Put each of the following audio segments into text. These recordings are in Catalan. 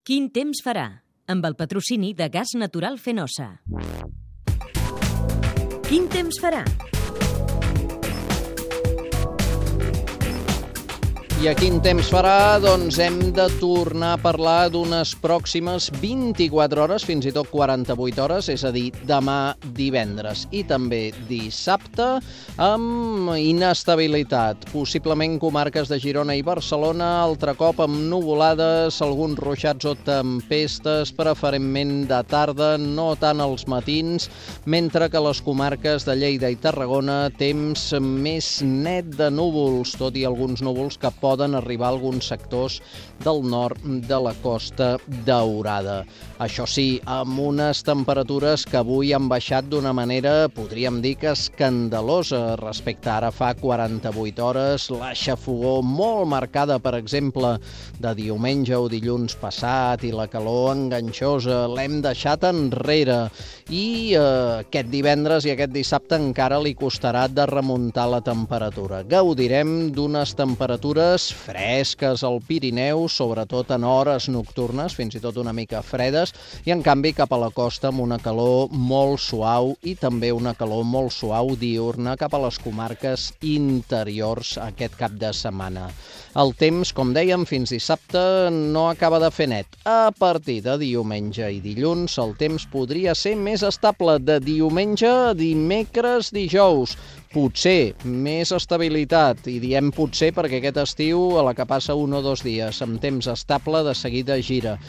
Quin temps farà? Amb el patrocini de Gas Natural Fenosa. Quin temps farà? I a quin temps farà? Doncs hem de tornar a parlar d'unes pròximes 24 hores, fins i tot 48 hores, és a dir, demà divendres i també dissabte, amb inestabilitat. Possiblement comarques de Girona i Barcelona, altre cop amb nuvolades, alguns ruixats o tempestes, preferentment de tarda, no tant als matins, mentre que les comarques de Lleida i Tarragona temps més net de núvols, tot i alguns núvols que poden arribar a alguns sectors del nord de la Costa Daurada. Això sí, amb unes temperatures que avui han baixat d'una manera, podríem dir que escandalosa respecte a ara fa 48 hores. La xafogor molt marcada, per exemple, de diumenge o dilluns passat i la calor enganxosa l'hem deixat enrere. I aquest divendres i aquest dissabte encara li costarà de remuntar la temperatura. Gaudirem d'unes temperatures fresques al Pirineu, sobretot en hores nocturnes, fins i tot una mica fredes, i en canvi cap a la costa amb una calor molt suau i també una calor molt suau diurna cap a les comarques interiors aquest cap de setmana. El temps, com dèiem, fins dissabte no acaba de fer net. A partir de diumenge i dilluns el temps podria ser més estable, de diumenge a dimecres, dijous. Potser més estabilitat, i diem potser perquè aquest estiu a la que passa 1 o 2 dies amb temps estable de seguida gira.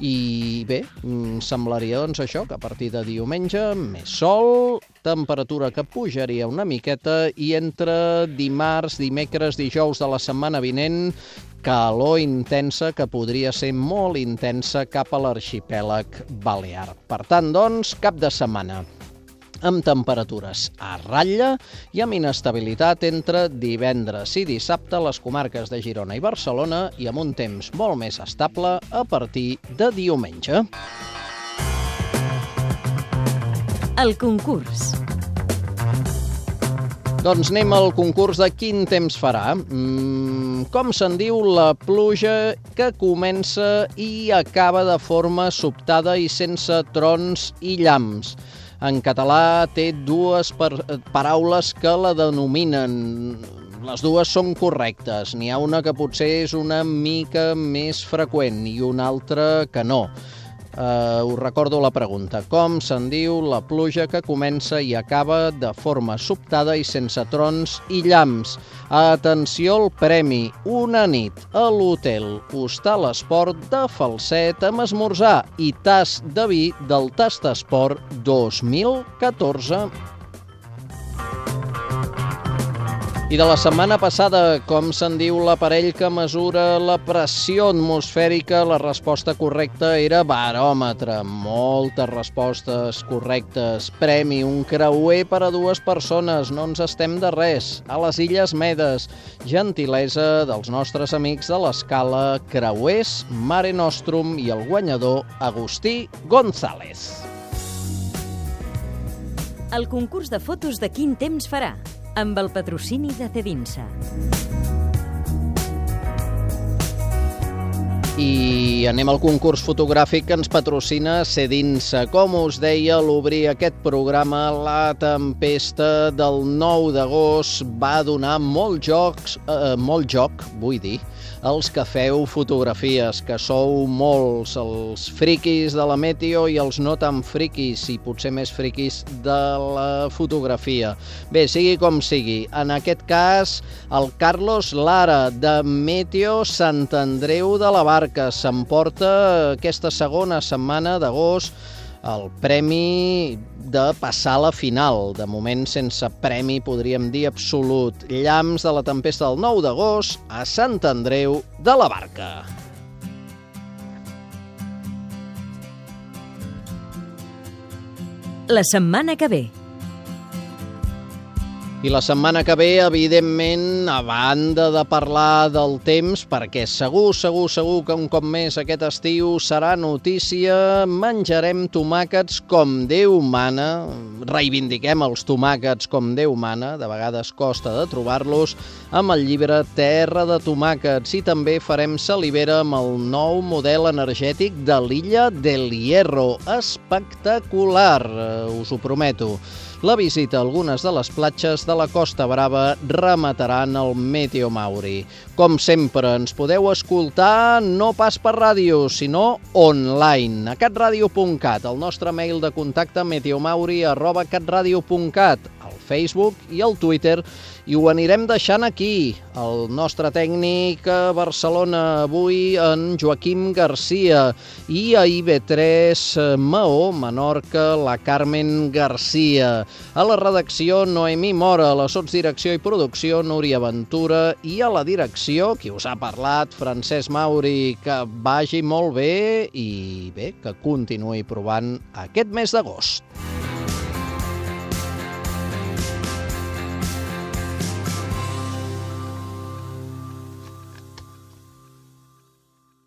I bé, semblaria doncs això, que a partir de diumenge més sol, temperatura que pujaria una miqueta i entre dimarts, dimecres, dijous de la setmana vinent, calor intensa que podria ser molt intensa cap a l'arxipèlag balear. Per tant, doncs, cap de setmana amb temperatures a ratlla i amb inestabilitat entre divendres i dissabte a les comarques de Girona i Barcelona i amb un temps molt més estable a partir de diumenge. El concurs. Doncs anem al concurs de quin temps farà. Com se'n diu la pluja que comença i acaba de forma sobtada i sense trons i llamps? En català té dues paraules que la denominen. Les dues són correctes. N'hi ha una que potser és una mica més freqüent i una altra que no. Us recordo la pregunta. Com se'n diu la pluja que comença i acaba de forma sobtada i sense trons i llamps? Atenció al premi. Una nit a l'hotel Hostal Esport de Falset amb esmorzar i tast de vi del Tastesport 2014. I de la setmana passada, com se'n diu l'aparell que mesura la pressió atmosfèrica? La resposta correcta era baròmetre. Moltes respostes correctes. Premi, un creuer per a 2 persones, no ens estem de res. A les Illes Medes, gentilesa dels nostres amics de l'Escala Creuers Mare Nostrum i el guanyador Agustí González. El concurs de fotos de quin temps farà? Amb el patrocini de Cedinsa. I anem al concurs fotogràfic que ens patrocina Cedinsa. Com us deia, a l'obrir aquest programa, la tempesta del 9 d'agost va donar molt joc, els que feu fotografies, que sou molts, els friquis de la meteo i els no tan friquis, i potser més friquis de la fotografia. Bé, sigui com sigui, en aquest cas, el Carlos Lara, de Meteo Sant Andreu de la Barca, s'emporta aquesta segona setmana d'agost el premi de passar a la final. De moment sense premi, podríem dir, absolut. Llamps de la tempesta del 9 d'agost a Sant Andreu de la Barca. La setmana que ve. I la setmana que ve, evidentment, a banda de parlar del temps, perquè segur que un cop més aquest estiu serà notícia, menjarem tomàquets com Déu mana, reivindiquem els tomàquets com Déu mana, de vegades costa de trobar-los, amb el llibre Terra de tomàquets, i també farem salivera amb el nou model energètic de l'illa del Hierro. Espectacular, us ho prometo. La visita a algunes de les platges de la Costa Brava remataran el Meteo Mauri. Com sempre, ens podeu escoltar no pas per ràdio, sinó online, a catradio.cat, el nostre mail de contacte meteomauri@catradio.cat, al Facebook i al Twitter, i ho anirem deixant aquí. El nostre tècnic a Barcelona avui, en Joaquim Garcia, i a IB3 Maó, Menorca, la Carmen Garcia. A la redacció, Noemí Mora, a la sotsdirecció i producció, Núria Ventura, i a la direcció, qui us ha parlat, Francesc Mauri. Que vagi molt bé i bé, que continuï provant aquest mes d'agost.